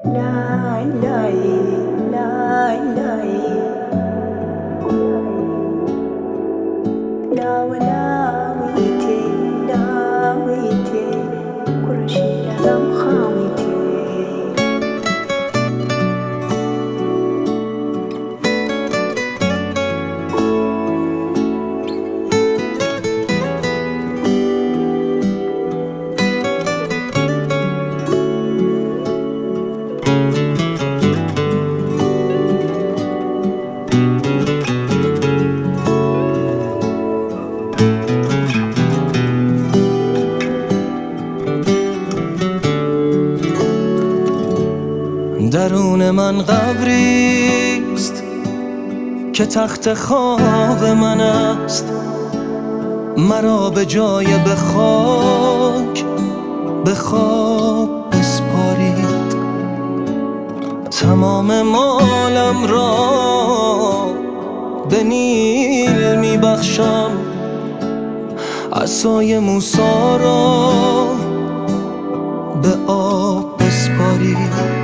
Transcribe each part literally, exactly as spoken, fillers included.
درون من قبریست که تخت خواب من است، مرا به جای به خاک به خواب بسپارید. تمام مالم را به نیل می بخشم، عصای موسی را به آب بسپارید.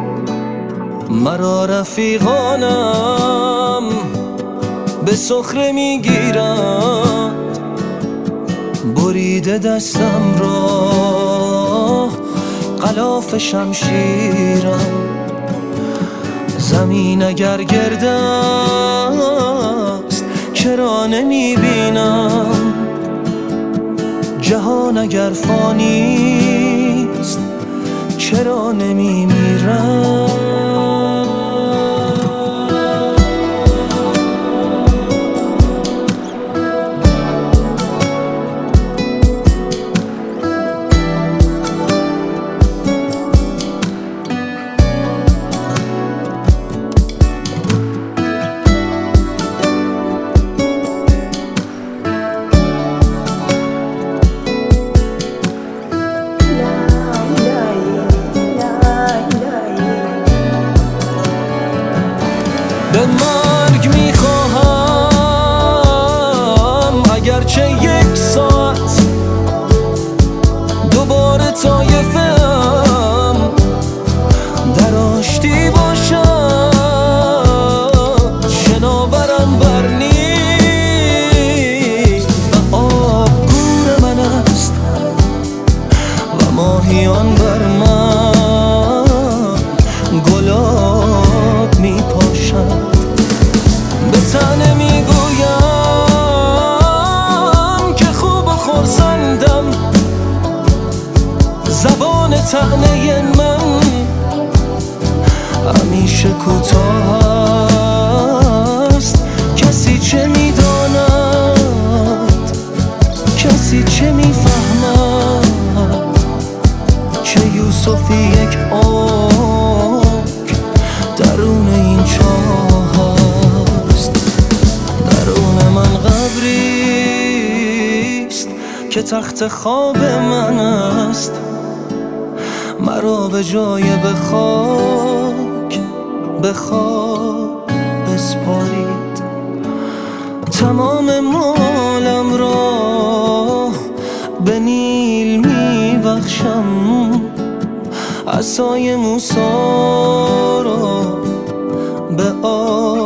مرا رفیقانم به سخره می گیرند، بریده دستم را غلاف شمشیرم. زمین اگر گرد است چرا نمی بینم، جهان اگر فانی است چرا نمی میرم. به مرگ میخواهم اگرچه یک ساعت دوباره طایفم در آشتی باشد، شناورم بر نیل و آب گور من است و ماهیان بر من گلاب میپاشد. به تنه میگویم که خوب و خرسندم، زبان طعنه من همیشه کوتاه است. کسی چه میداند، کسی چه میفهمد، چه یوسفی یک آنک درون این چاه است. درون من قبریست که تخت خواب من است، مرا به جای به خاک به خواب بسپارید. تمام مالم را به نیل می بخشم، عصای موسی را به آب